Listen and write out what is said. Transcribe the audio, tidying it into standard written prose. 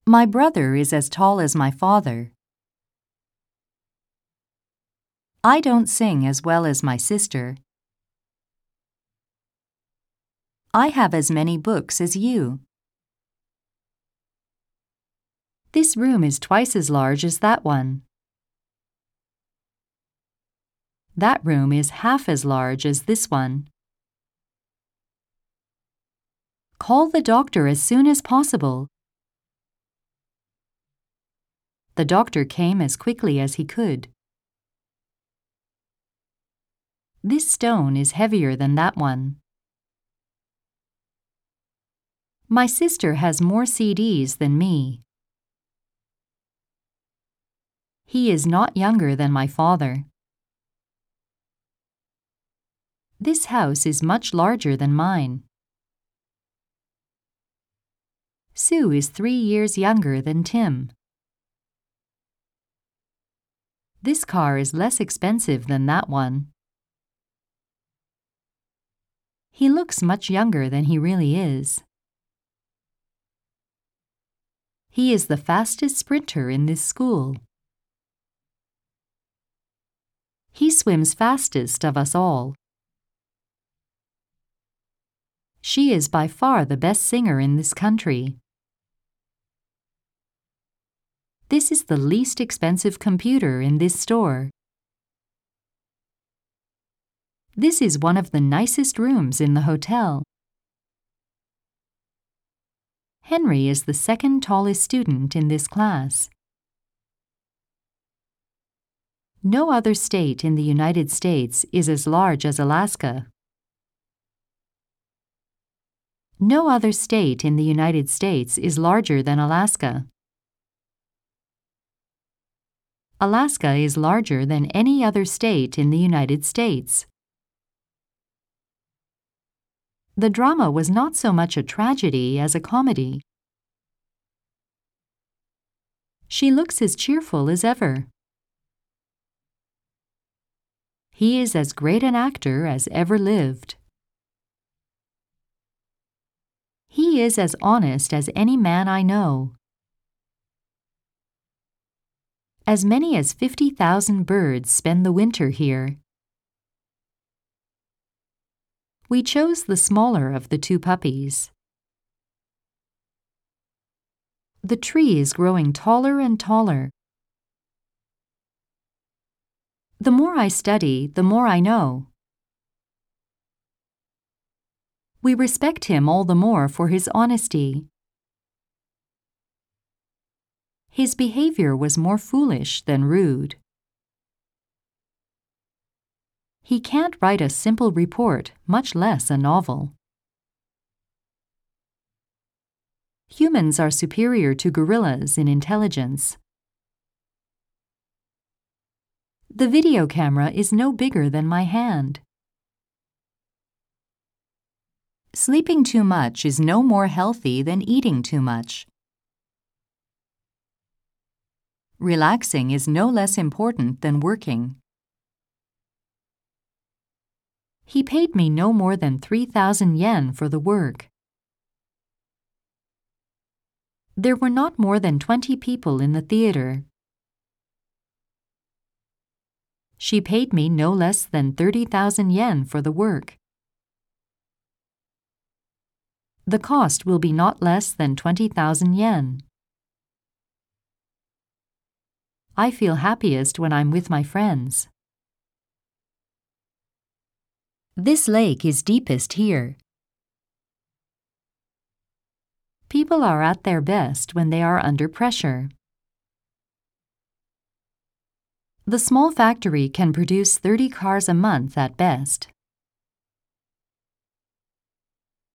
My brother is as tall as my father. I don't sing as well as my sister. I have as many books as you. This room is twice as large as that one. That room is half as large as this one. Call the doctor as soon as possible. The doctor came as quickly as he could. This stone is heavier than that one. My sister has more CDs than me. He is not younger than my father. This house is much larger than mine. Sue is 3 years younger than Tim. This car is less expensive than that one. He looks much younger than he really is. He is the fastest sprinter in this school. He swims fastest of us all. She is by far the best singer in this country. This is the least expensive computer in this store. This is one of the nicest rooms in the hotel. Henry is the second tallest student in this class. No other state in the United States is as large as Alaska. No other state in the United States is larger than Alaska. Alaska is larger than any other state in the United States. The drama was not so much a tragedy as a comedy. She looks as cheerful as ever. He is as great an actor as ever lived. He is as honest as any man I know. As many as 50,000 birds spend the winter here. We chose the smaller of the 2 puppies. The tree is growing taller and taller. The more I study, the more I know. We respect him all the more for his honesty. His behavior was more foolish than rude. He can't write a simple report, much less a novel. Humans are superior to gorillas in intelligence. The video camera is no bigger than my hand. Sleeping too much is no more healthy than eating too much. Relaxing is no less important than working. He paid me no more than 3,000 yen for the work. There were not more than 20 people in the theater. She paid me no less than 30,000 yen for the work. The cost will be not less than 20,000 yen. I feel happiest when I'm with my friends. This lake is deepest here. People are at their best when they are under pressure. The small factory can produce 30 cars a month at best.